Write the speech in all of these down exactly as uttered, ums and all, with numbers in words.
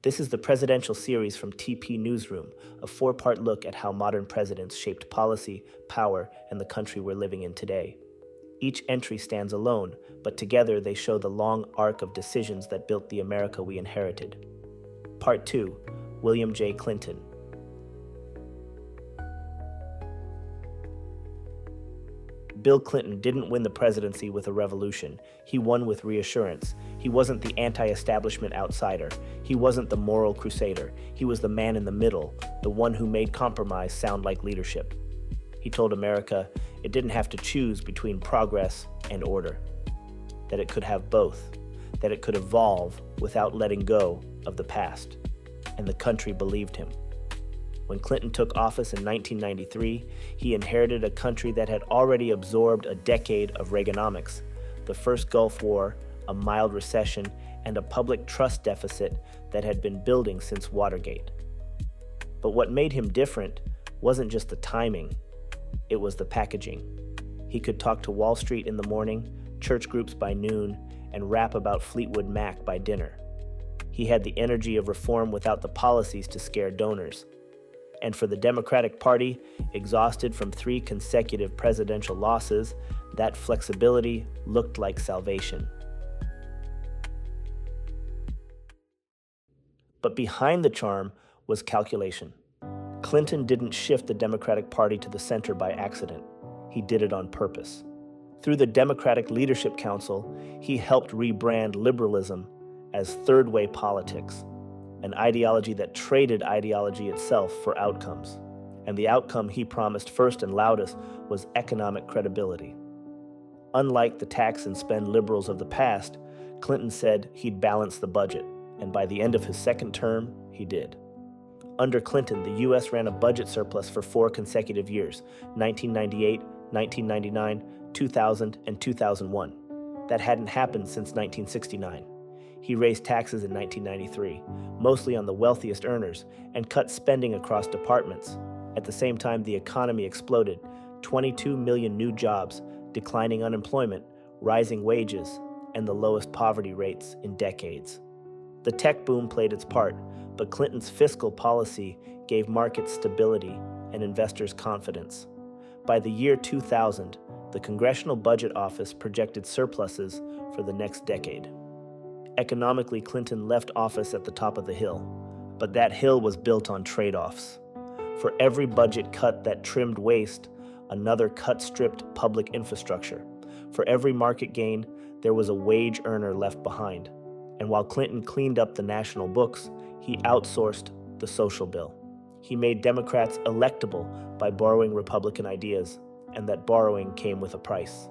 This is the presidential series from T P Newsroom, a four-part look at how modern presidents shaped policy, power, and the country we're living in today. Each entry stands alone, but together they show the long arc of decisions that built the America we inherited. Part two, William J. Clinton. Bill Clinton didn't win the presidency with a revolution. He won with reassurance. He wasn't the anti-establishment outsider. He wasn't the moral crusader. He was the man in the middle, the one who made compromise sound like leadership. He told America it didn't have to choose between progress and order, that it could have both, that it could evolve without letting go of the past. And the country believed him. When Clinton took office in nineteen ninety-three, he inherited a country that had already absorbed a decade of Reaganomics, the first Gulf War, a mild recession, and a public trust deficit that had been building since Watergate. But what made him different wasn't just the timing, it was the packaging. He could talk to Wall Street in the morning, church groups by noon, and rap about Fleetwood Mac by dinner. He had the energy of reform without the policies to scare donors. And for the Democratic Party, exhausted from three consecutive presidential losses, that flexibility looked like salvation. But behind the charm was calculation. Clinton didn't shift the Democratic Party to the center by accident. He did it on purpose. Through the Democratic Leadership Council, he helped rebrand liberalism as third-way politics, an ideology that traded ideology itself for outcomes. And the outcome he promised first and loudest was economic credibility. Unlike the tax and spend liberals of the past, Clinton said he'd balance the budget, and by the end of his second term, he did. Under Clinton, the U S ran a budget surplus for four consecutive years, nineteen ninety-eight, nineteen ninety-nine, two thousand, and two thousand one. That hadn't happened since nineteen sixty-nine. He raised taxes in nineteen ninety-three, mostly on the wealthiest earners, and cut spending across departments. At the same time, the economy exploded, twenty-two million new jobs, declining unemployment, rising wages, and the lowest poverty rates in decades. The tech boom played its part, but Clinton's fiscal policy gave markets stability and investors confidence. By the year two thousand, the Congressional Budget Office projected surpluses for the next decade. Economically, Clinton left office at the top of the hill, but that hill was built on trade-offs. For every budget cut that trimmed waste, another cut stripped public infrastructure. For every market gain, there was a wage earner left behind. And while Clinton cleaned up the national books, he outsourced the social bill. He made Democrats electable by borrowing Republican ideas, and that borrowing came with a price.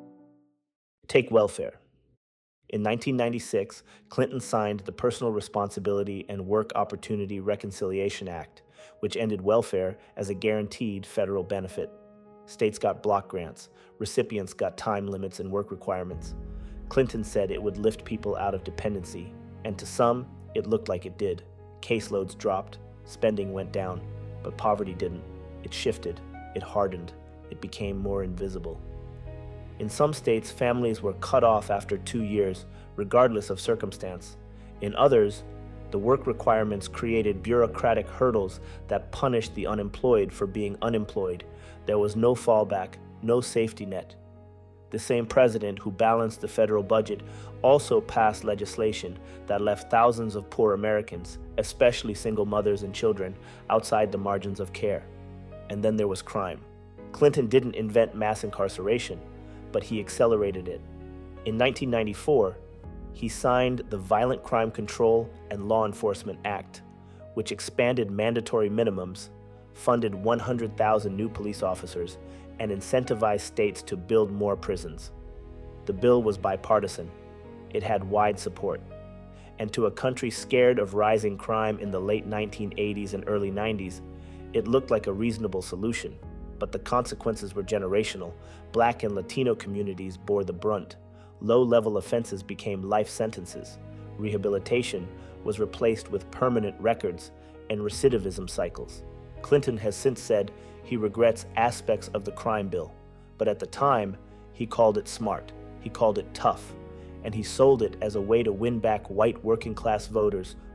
Take welfare. In nineteen ninety-six, Clinton signed the Personal Responsibility and Work Opportunity Reconciliation Act, which ended welfare as a guaranteed federal benefit. States got block grants, recipients got time limits and work requirements. Clinton said it would lift people out of dependency, and to some, it looked like it did. Caseloads dropped, spending went down, but poverty didn't. It shifted, it hardened, it became more invisible. In some states, families were cut off after two years, regardless of circumstance. In others, the work requirements created bureaucratic hurdles that punished the unemployed for being unemployed. There was no fallback, no safety net. The same president who balanced the federal budget also passed legislation that left thousands of poor Americans, especially single mothers and children, outside the margins of care. And then there was crime. Clinton didn't invent mass incarceration, but he accelerated it. In nineteen ninety-four, he signed the Violent Crime Control and Law Enforcement Act, which expanded mandatory minimums, funded one hundred thousand new police officers, and incentivized states to build more prisons. The bill was bipartisan. It had wide support. And to a country scared of rising crime in the late nineteen eighties and early nineties, it looked like a reasonable solution. But the consequences were generational. Black and Latino communities bore the brunt. Low-level offenses became life sentences. Rehabilitation was replaced with permanent records and recidivism cycles. Clinton has since said he regrets aspects of the crime bill, but at the time, he called it smart, he called it tough, and he sold it as a way to win back white working-class voters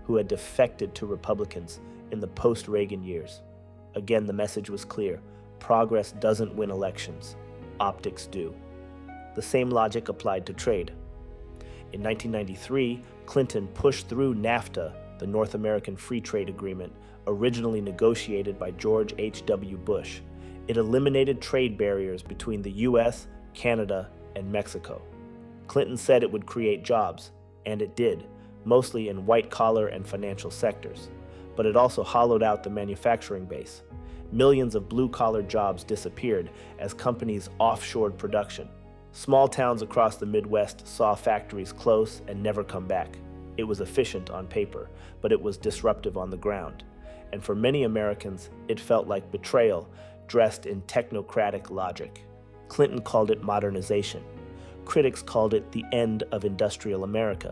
who had defected to Republicans in the post-Reagan years. Again, the message was clear: progress doesn't win elections, optics do. The same logic applied to trade. In nineteen ninety-three, Clinton pushed through NAFTA, the North American Free Trade Agreement, originally negotiated by George H W Bush. It eliminated trade barriers between the U S, Canada, and Mexico. Clinton said it would create jobs, and it did, mostly in white-collar and financial sectors. But it also hollowed out the manufacturing base. Millions of blue-collar jobs disappeared as companies offshored production. Small towns across the Midwest saw factories close and never come back. It was efficient on paper, but it was disruptive on the ground. And for many Americans, it felt like betrayal dressed in technocratic logic. Clinton called it modernization. Critics called it the end of industrial America.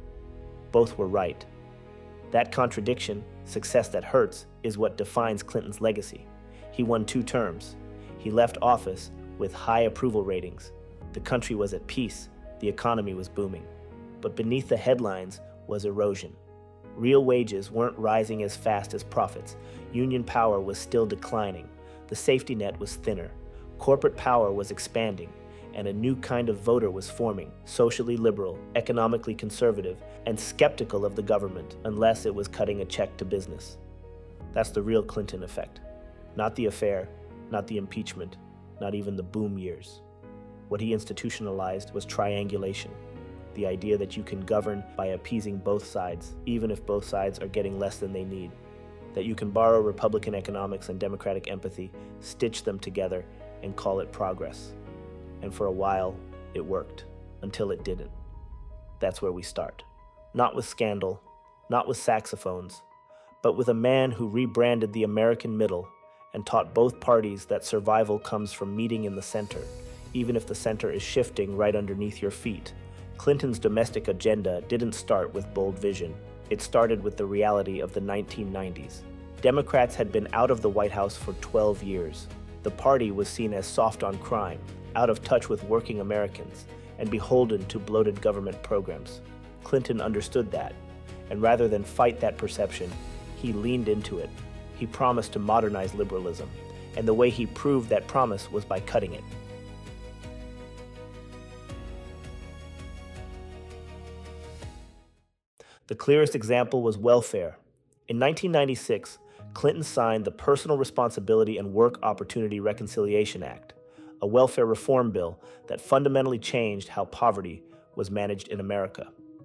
Both were right. That contradiction, success that hurts, is what defines Clinton's legacy. He won two terms. He left office with high approval ratings. The country was at peace. The economy was booming. But beneath the headlines was erosion. Real wages weren't rising as fast as profits. Union power was still declining. The safety net was thinner. Corporate power was expanding. And a new kind of voter was forming, socially liberal, economically conservative, and skeptical of the government unless it was cutting a check to business. That's the real Clinton effect. Not the affair, not the impeachment, not even the boom years. What he institutionalized was triangulation, the idea that you can govern by appeasing both sides, even if both sides are getting less than they need, that you can borrow Republican economics and Democratic empathy, stitch them together, and call it progress. And for a while, it worked, until it didn't. That's where we start. Not with scandal, not with saxophones, but with a man who rebranded the American middle and taught both parties that survival comes from meeting in the center, even if the center is shifting right underneath your feet. Clinton's domestic agenda didn't start with bold vision. It started with the reality of the nineteen nineties. Democrats had been out of the White House for twelve years. The party was seen as soft on crime, out of touch with working Americans, and beholden to bloated government programs. Clinton understood that, and rather than fight that perception, he leaned into it. He promised to modernize liberalism, and the way he proved that promise was by cutting it. The clearest example was welfare. In nineteen ninety-six, Clinton signed the Personal Responsibility and Work Opportunity Reconciliation Act, a welfare reform bill that fundamentally changed how poverty was managed in America.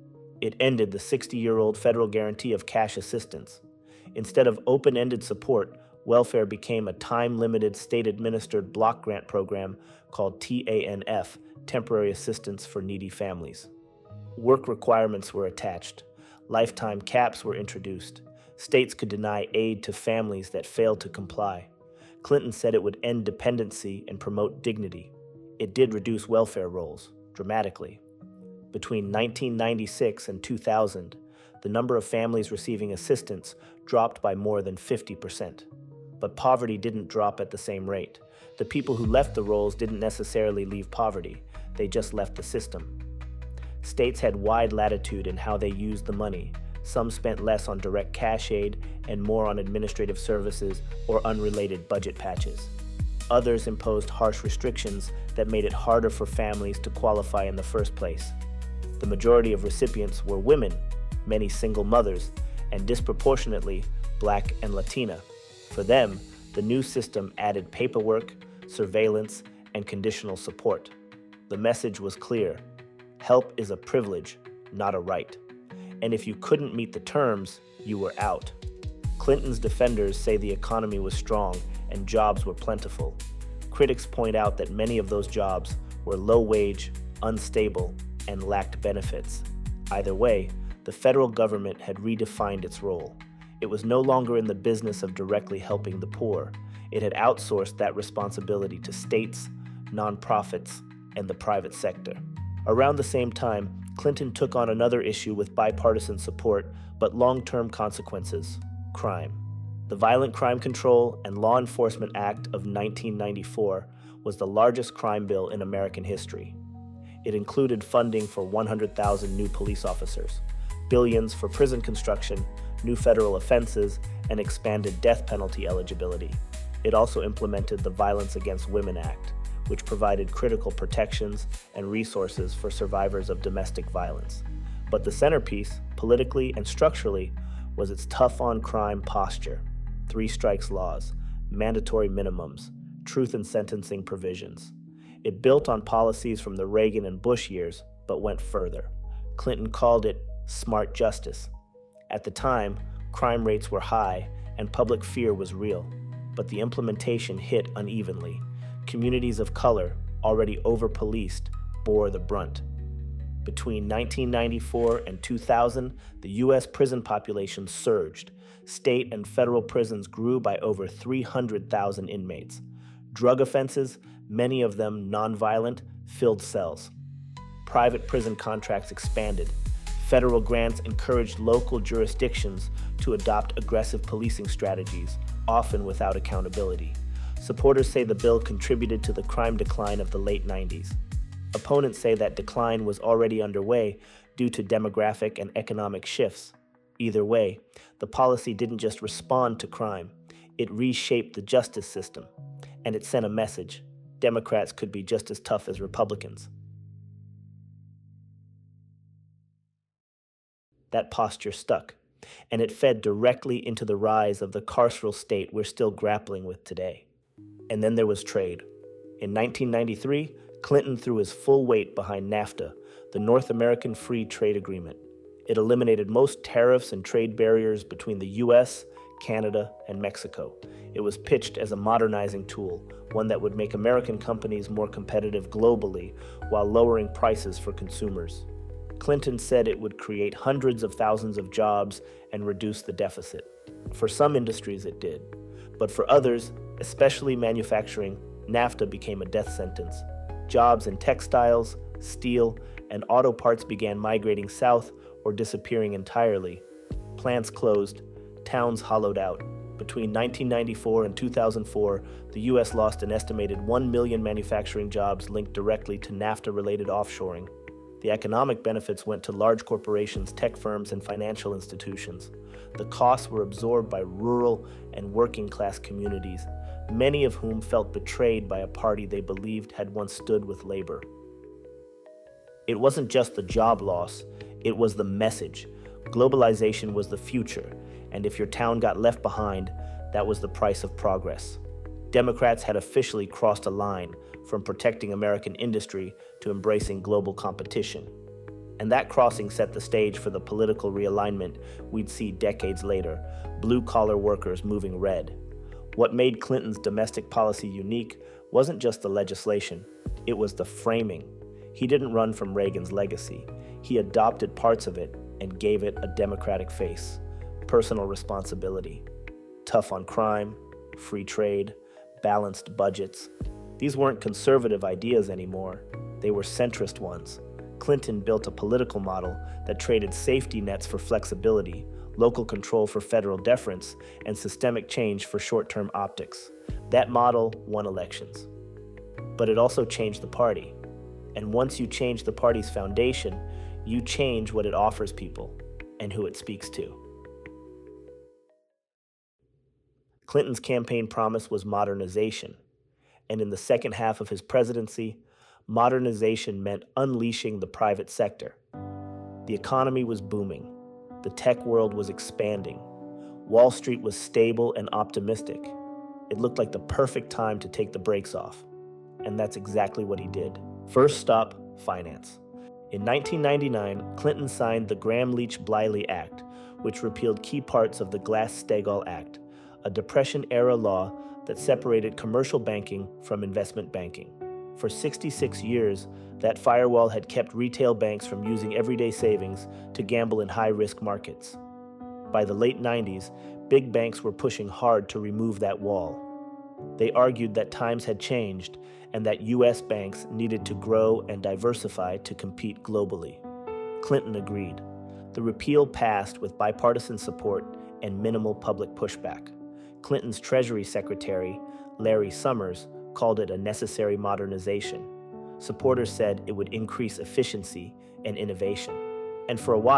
It ended the sixty-year-old federal guarantee of cash assistance. Instead of open-ended support, welfare became a time-limited state-administered block grant program called T A N F, Temporary Assistance for Needy Families. Work requirements were attached. Lifetime caps were introduced. States could deny aid to families that failed to comply. Clinton said it would end dependency and promote dignity. It did reduce welfare rolls, dramatically. Between nineteen ninety-six and two thousand, the number of families receiving assistance dropped by more than fifty percent. But poverty didn't drop at the same rate. The people who left the rolls didn't necessarily leave poverty, they just left the system. States had wide latitude in how they used the money. Some spent less on direct cash aid and more on administrative services or unrelated budget patches. Others imposed harsh restrictions that made it harder for families to qualify in the first place. The majority of recipients were women, many single mothers, and disproportionately Black and Latina. For them, the new system added paperwork, surveillance, and conditional support. The message was clear: help is a privilege, not a right. And if you couldn't meet the terms, you were out. Clinton's defenders say the economy was strong and jobs were plentiful. Critics point out that many of those jobs were low-wage, unstable, and lacked benefits. Either way, the federal government had redefined its role. It was no longer in the business of directly helping the poor. It had outsourced that responsibility to states, nonprofits, and the private sector. Around the same time, Clinton took on another issue with bipartisan support, but long-term consequences: crime. The Violent Crime Control and Law Enforcement Act of nineteen ninety-four was the largest crime bill in American history. It included funding for one hundred thousand new police officers, billions for prison construction, new federal offenses, and expanded death penalty eligibility. It also implemented the Violence Against Women Act, which provided critical protections and resources for survivors of domestic violence. But the centerpiece, politically and structurally, was its tough-on-crime posture, three strikes laws, mandatory minimums, truth in sentencing provisions. It built on policies from the Reagan and Bush years, but went further. Clinton called it smart justice. At the time, crime rates were high and public fear was real, but the implementation hit unevenly. Communities of color, already over-policed, bore the brunt. Between nineteen ninety-four and two thousand, the U S prison population surged. State and federal prisons grew by over three hundred thousand inmates. Drug offenses, many of them nonviolent, filled cells. Private prison contracts expanded. Federal grants encouraged local jurisdictions to adopt aggressive policing strategies, often without accountability. Supporters say the bill contributed to the crime decline of the late nineties. Opponents say that decline was already underway due to demographic and economic shifts. Either way, the policy didn't just respond to crime, it reshaped the justice system, and it sent a message: Democrats could be just as tough as Republicans. That posture stuck, and it fed directly into the rise of the carceral state we're still grappling with today. And then there was trade. In nineteen ninety-three, Clinton threw his full weight behind NAFTA, the North American Free Trade Agreement. It eliminated most tariffs and trade barriers between the U S, Canada, and Mexico. It was pitched as a modernizing tool, one that would make American companies more competitive globally while lowering prices for consumers. Clinton said it would create hundreds of thousands of jobs and reduce the deficit. For some industries it did, but for others, especially manufacturing, NAFTA became a death sentence. Jobs in textiles, steel, and auto parts began migrating south or disappearing entirely. Plants closed, towns hollowed out. Between nineteen ninety-four and two thousand four, the U S lost an estimated one million manufacturing jobs linked directly to NAFTA-related offshoring. The economic benefits went to large corporations, tech firms, and financial institutions. The costs were absorbed by rural and working-class communities, many of whom felt betrayed by a party they believed had once stood with labor. It wasn't just the job loss, it was the message. Globalization was the future, and if your town got left behind, that was the price of progress. Democrats had officially crossed a line from protecting American industry to embracing global competition. And that crossing set the stage for the political realignment we'd see decades later, blue-collar workers moving red. What made Clinton's domestic policy unique wasn't just the legislation, it was the framing. He didn't run from Reagan's legacy. He adopted parts of it and gave it a Democratic face. Personal responsibility, tough on crime, free trade, balanced budgets. These weren't conservative ideas anymore. They were centrist ones. Clinton built a political model that traded safety nets for flexibility, local control for federal deference, and systemic change for short-term optics. That model won elections. But it also changed the party. And once you change the party's foundation, you change what it offers people and who it speaks to. Clinton's campaign promise was modernization. And in the second half of his presidency, modernization meant unleashing the private sector. The economy was booming. The tech world was expanding. Wall Street was stable and optimistic. It looked like the perfect time to take the brakes off. And that's exactly what he did. First stop, finance. In nineteen ninety-nine, Clinton signed the Gramm-Leach-Bliley Act, which repealed key parts of the Glass-Steagall Act, a Depression-era law that separated commercial banking from investment banking. For sixty-six years, that firewall had kept retail banks from using everyday savings to gamble in high-risk markets. By the late nineties, big banks were pushing hard to remove that wall. They argued that times had changed and that U S banks needed to grow and diversify to compete globally. Clinton agreed. The repeal passed with bipartisan support and minimal public pushback. Clinton's Treasury Secretary, Larry Summers, called it a necessary modernization. Supporters said it would increase efficiency and innovation. And for a while,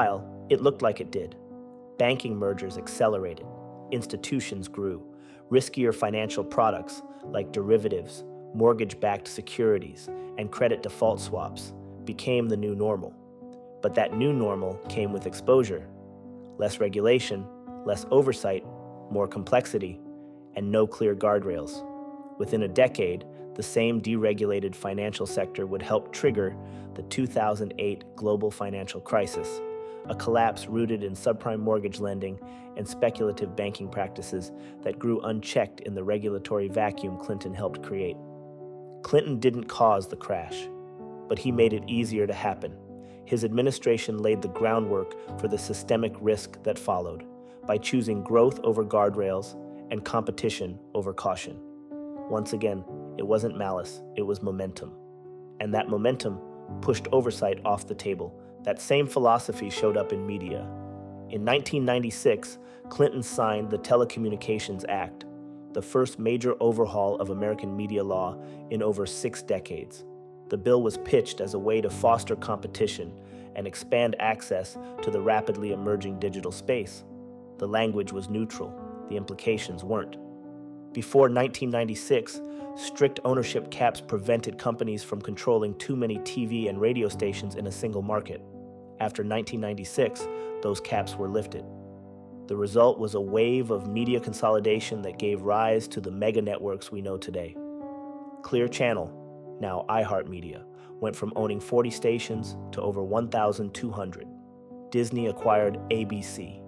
It looked like it did. Banking mergers accelerated. Institutions grew. Riskier financial products like derivatives, mortgage-backed securities, and credit default swaps became the new normal. But that new normal came with exposure. Less regulation, less oversight, more complexity, and no clear guardrails. Within a decade, the same deregulated financial sector would help trigger the two thousand eight global financial crisis, a collapse rooted in subprime mortgage lending and speculative banking practices that grew unchecked in the regulatory vacuum Clinton helped create. Clinton didn't cause the crash, but he made it easier to happen. His administration laid the groundwork for the systemic risk that followed by choosing growth over guardrails and competition over caution. Once again, it wasn't malice, it was momentum. And that momentum pushed oversight off the table. That same philosophy showed up in media. In nineteen ninety-six, Clinton signed the Telecommunications Act, the first major overhaul of American media law in over six decades. The bill was pitched as a way to foster competition and expand access to the rapidly emerging digital space. The language was neutral, the implications weren't. Before nineteen ninety-six, strict ownership caps prevented companies from controlling too many T V and radio stations in a single market. After nineteen ninety-six, those caps were lifted. The result was a wave of media consolidation that gave rise to the mega networks we know today. Clear Channel, now iHeartMedia, went from owning forty stations to over one thousand two hundred. Disney acquired A B C.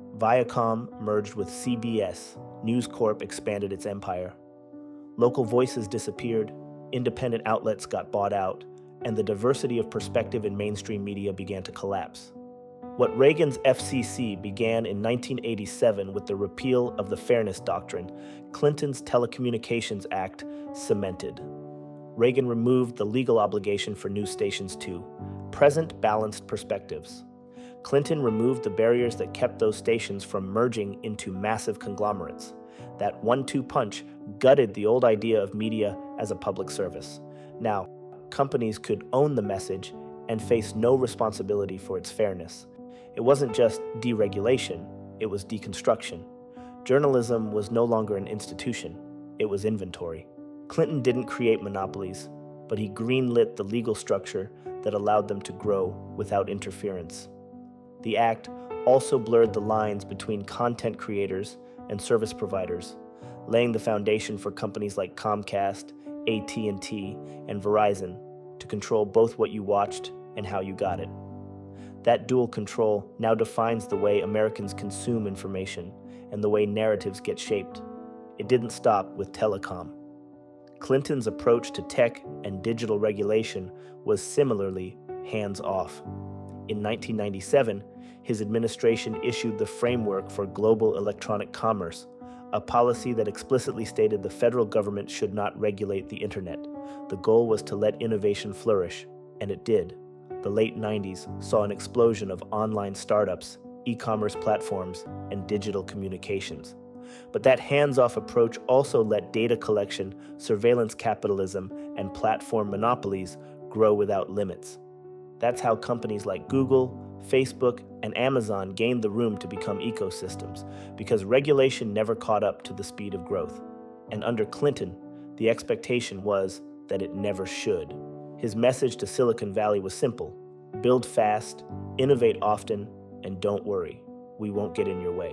Viacom merged with C B S. News Corp expanded its empire. Local voices disappeared, independent outlets got bought out, and the diversity of perspective in mainstream media began to collapse. What Reagan's F C C began in nineteen eighty-seven with the repeal of the Fairness Doctrine, Clinton's Telecommunications Act cemented. Reagan removed the legal obligation for news stations to present balanced perspectives. Clinton removed the barriers that kept those stations from merging into massive conglomerates. That one two punch gutted the old idea of media as a public service. Now, companies could own the message and face no responsibility for its fairness. It wasn't just deregulation, it was deconstruction. Journalism was no longer an institution, it was inventory. Clinton didn't create monopolies, but he greenlit the legal structure that allowed them to grow without interference. The act also blurred the lines between content creators and service providers, laying the foundation for companies like Comcast, A T and T, and Verizon to control both what you watched and how you got it. That dual control now defines the way Americans consume information and the way narratives get shaped. It didn't stop with telecom. Clinton's approach to tech and digital regulation was similarly hands-off. In nineteen ninety-seven, his administration issued the framework for global electronic commerce, a policy that explicitly stated the federal government should not regulate the internet. The goal was to let innovation flourish, and it did. The late nineties saw an explosion of online startups, e-commerce platforms, and digital communications. But that hands-off approach also let data collection, surveillance capitalism, and platform monopolies grow without limits. That's how companies like Google, Facebook, and Amazon gained the room to become ecosystems, because regulation never caught up to the speed of growth. And under Clinton, the expectation was that it never should. His message to Silicon Valley was simple: build fast, innovate often, and don't worry, we won't get in your way.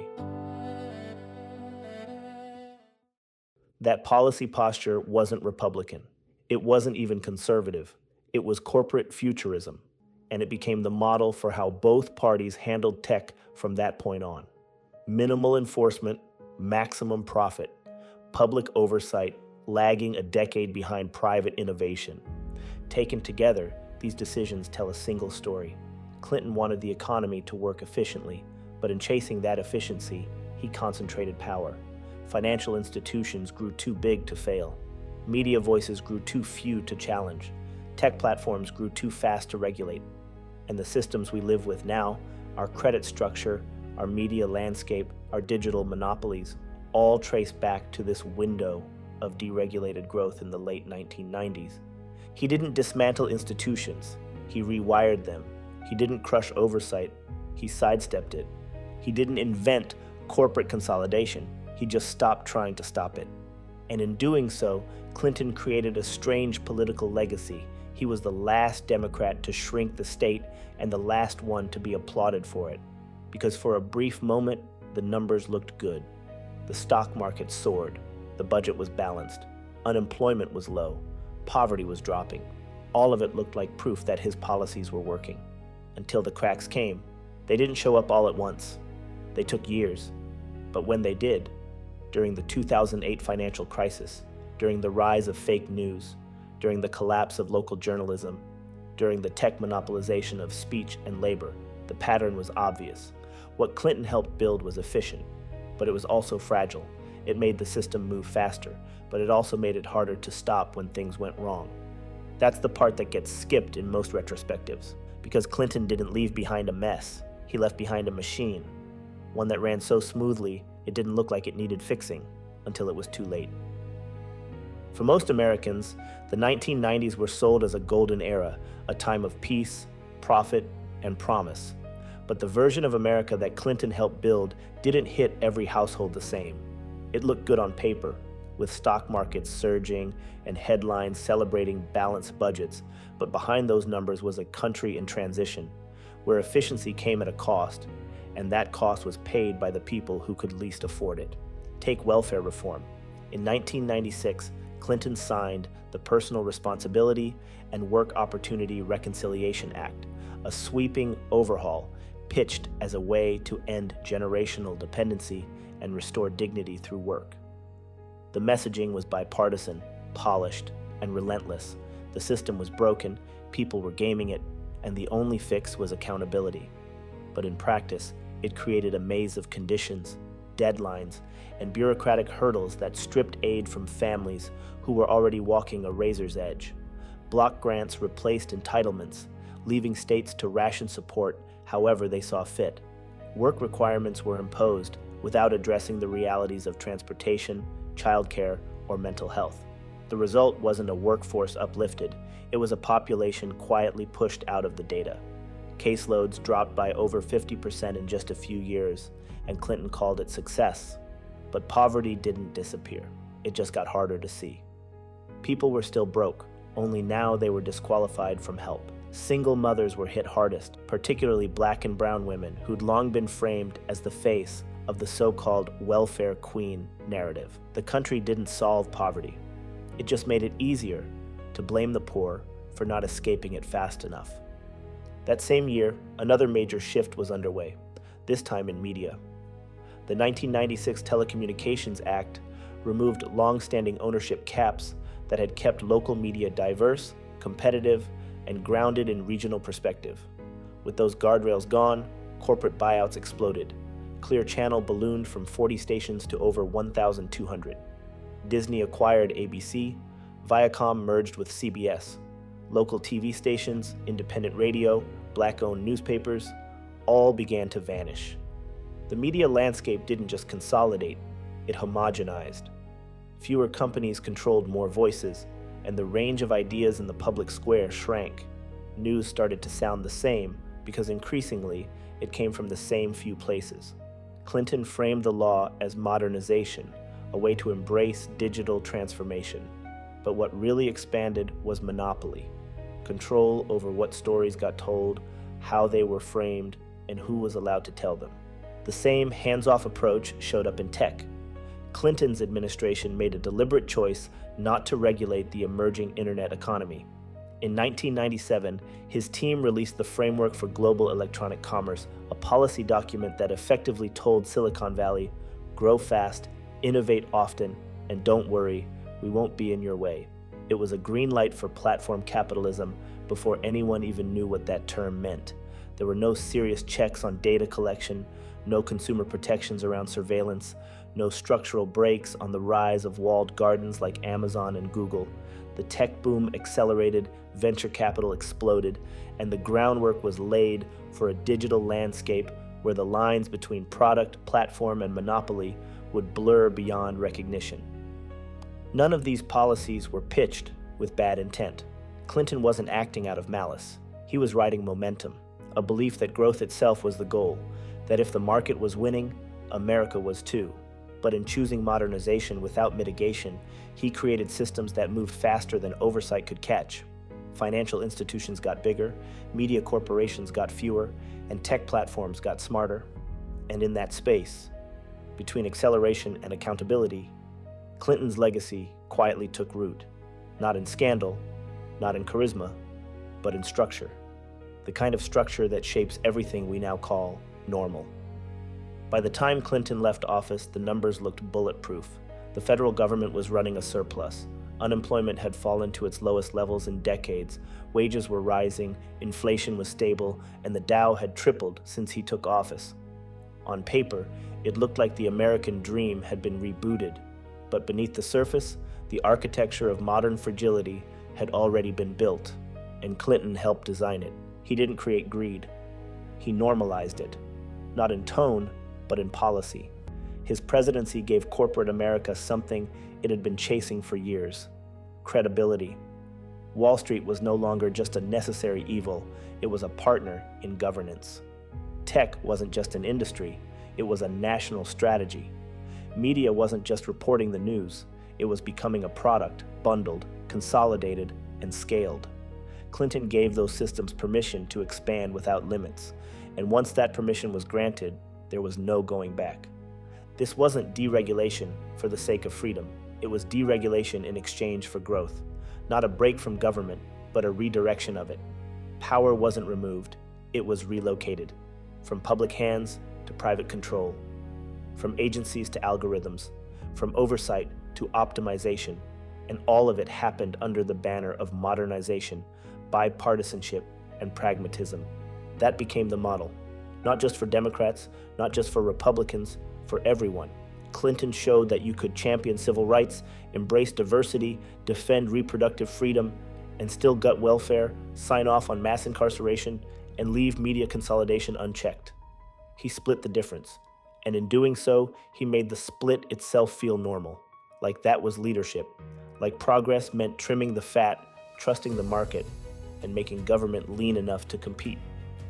That policy posture wasn't Republican. It wasn't even conservative. It was corporate futurism, and it became the model for how both parties handled tech from that point on. Minimal enforcement, maximum profit, public oversight lagging a decade behind private innovation. Taken together, these decisions tell a single story. Clinton wanted the economy to work efficiently, but in chasing that efficiency, he concentrated power. Financial institutions grew too big to fail. Media voices grew too few to challenge. Tech platforms grew too fast to regulate. And the systems we live with now, our credit structure, our media landscape, our digital monopolies, all trace back to this window of deregulated growth in the late nineteen nineties. He didn't dismantle institutions, he rewired them. He didn't crush oversight, he sidestepped it. He didn't invent corporate consolidation, he just stopped trying to stop it. And in doing so, Clinton created a strange political legacy. He was the last Democrat to shrink the state and the last one to be applauded for it. Because for a brief moment, the numbers looked good. The stock market soared, the budget was balanced, unemployment was low, poverty was dropping. All of it looked like proof that his policies were working. Until the cracks came. They didn't show up all at once. They took years. But when they did, during the two thousand eight financial crisis, during the rise of fake news, during the collapse of local journalism, during the tech monopolization of speech and labor, the pattern was obvious. What Clinton helped build was efficient, but it was also fragile. It made the system move faster, but it also made it harder to stop when things went wrong. That's the part that gets skipped in most retrospectives, because Clinton didn't leave behind a mess. He left behind a machine, one that ran so smoothly it didn't look like it needed fixing until it was too late. For most Americans, the nineteen nineties were sold as a golden era, a time of peace, profit, and promise. But the version of America that Clinton helped build didn't hit every household the same. It looked good on paper, with stock markets surging and headlines celebrating balanced budgets, but behind those numbers was a country in transition, where efficiency came at a cost, and that cost was paid by the people who could least afford it. Take welfare reform. In nineteen ninety-six, Clinton signed the Personal Responsibility and Work Opportunity Reconciliation Act, a sweeping overhaul pitched as a way to end generational dependency and restore dignity through work. The messaging was bipartisan, polished, and relentless. The system was broken, people were gaming it, and the only fix was accountability. But in practice, it created a maze of conditions, deadlines, and bureaucratic hurdles that stripped aid from families who were already walking a razor's edge. Block grants replaced entitlements, leaving states to ration support however they saw fit. Work requirements were imposed without addressing the realities of transportation, childcare, or mental health. The result wasn't a workforce uplifted, it was a population quietly pushed out of the data. Caseloads dropped by over fifty percent in just a few years, and Clinton called it success. But poverty didn't disappear. It just got harder to see. People were still broke, only now they were disqualified from help. Single mothers were hit hardest, particularly black and brown women who'd long been framed as the face of the so-called welfare queen narrative. The country didn't solve poverty. It just made it easier to blame the poor for not escaping it fast enough. That same year, another major shift was underway, this time in media. The nineteen ninety-six Telecommunications Act removed long-standing ownership caps that had kept local media diverse, competitive, and grounded in regional perspective. With those guardrails gone, corporate buyouts exploded. Clear Channel ballooned from forty stations to over one thousand two hundred. Disney acquired A B C, Viacom merged with C B S. Local T V stations, independent radio, black-owned newspapers, all began to vanish. The media landscape didn't just consolidate, it homogenized. Fewer companies controlled more voices, and the range of ideas in the public square shrank. News started to sound the same because increasingly it came from the same few places. Clinton framed the law as modernization, a way to embrace digital transformation. But what really expanded was monopoly. Control over what stories got told, how they were framed, and who was allowed to tell them. The same hands-off approach showed up in tech. Clinton's administration made a deliberate choice not to regulate the emerging internet economy. In nineteen ninety-seven, his team released the Framework for Global Electronic Commerce, a policy document that effectively told Silicon Valley, grow fast, innovate often, and don't worry, we won't be in your way. It was a green light for platform capitalism before anyone even knew what that term meant. There were no serious checks on data collection, no consumer protections around surveillance, no structural brakes on the rise of walled gardens like Amazon and Google. The tech boom accelerated, venture capital exploded, and the groundwork was laid for a digital landscape where the lines between product, platform, and monopoly would blur beyond recognition. None of these policies were pitched with bad intent. Clinton wasn't acting out of malice. He was riding momentum, a belief that growth itself was the goal, that if the market was winning, America was too. But in choosing modernization without mitigation, he created systems that moved faster than oversight could catch. Financial institutions got bigger, media corporations got fewer, and tech platforms got smarter. And in that space, between acceleration and accountability, Clinton's legacy quietly took root, not in scandal, not in charisma, but in structure, the kind of structure that shapes everything we now call normal. By the time Clinton left office, the numbers looked bulletproof. The federal government was running a surplus. Unemployment had fallen to its lowest levels in decades. Wages were rising, inflation was stable, and the Dow had tripled since he took office. On paper, it looked like the American dream had been rebooted. But beneath the surface, the architecture of modern fragility had already been built, and Clinton helped design it. He didn't create greed. He normalized it, not in tone, but in policy. His presidency gave corporate America something it had been chasing for years: credibility. Wall Street was no longer just a necessary evil, it was a partner in governance. Tech wasn't just an industry, it was a national strategy. Media wasn't just reporting the news, it was becoming a product, bundled, consolidated, and scaled. Clinton gave those systems permission to expand without limits, and once that permission was granted, there was no going back. This wasn't deregulation for the sake of freedom. It was deregulation in exchange for growth. Not a break from government, but a redirection of it. Power wasn't removed, it was relocated. From public hands to private control. From agencies to algorithms. From oversight to optimization. And all of it happened under the banner of modernization, bipartisanship, and pragmatism. That became the model. Not just for Democrats, not just for Republicans, for everyone. Clinton showed that you could champion civil rights, embrace diversity, defend reproductive freedom, and still gut welfare, sign off on mass incarceration, and leave media consolidation unchecked. He split the difference, and in doing so, he made the split itself feel normal, like that was leadership, like progress meant trimming the fat, trusting the market, and making government lean enough to compete.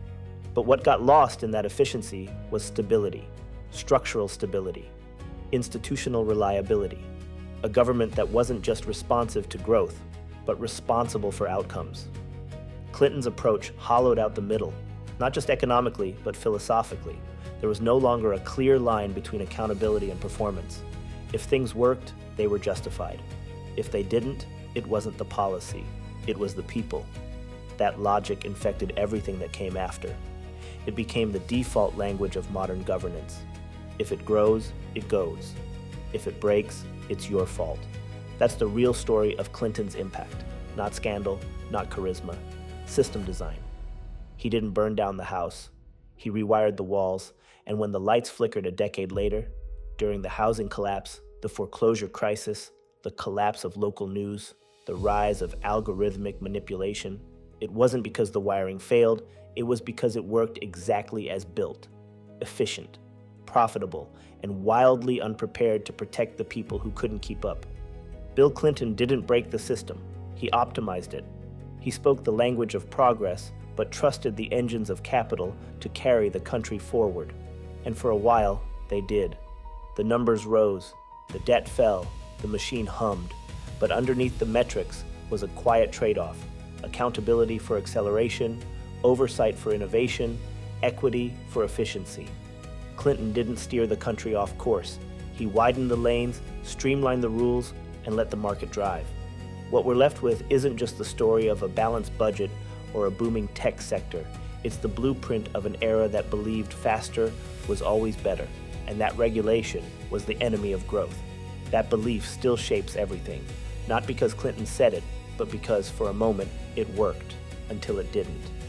But what got lost in that efficiency was stability, structural stability, institutional reliability, a government that wasn't just responsive to growth, but responsible for outcomes. Clinton's approach hollowed out the middle, not just economically, but philosophically. There was no longer a clear line between accountability and performance. If things worked, they were justified. If they didn't, it wasn't the policy, it was the people. That logic infected everything that came after. It became the default language of modern governance. If it grows, it goes. If it breaks, it's your fault. That's the real story of Clinton's impact. Not scandal, not charisma, system design. He didn't burn down the house. He rewired the walls, and when the lights flickered a decade later, during the housing collapse, the foreclosure crisis, the collapse of local news, the rise of algorithmic manipulation, it wasn't because the wiring failed, it was because it worked exactly as built, efficient, profitable, and wildly unprepared to protect the people who couldn't keep up. Bill Clinton didn't break the system, he optimized it. He spoke the language of progress, but trusted the engines of capital to carry the country forward. And for a while, they did. The numbers rose, the debt fell, the machine hummed, but underneath the metrics was a quiet trade-off: accountability for acceleration, oversight for innovation, equity for efficiency. Clinton didn't steer the country off course. He widened the lanes, streamlined the rules, and let the market drive. What we're left with isn't just the story of a balanced budget or a booming tech sector. It's the blueprint of an era that believed faster was always better, and that regulation was the enemy of growth. That belief still shapes everything, not because Clinton said it, but because for a moment it worked, until it didn't.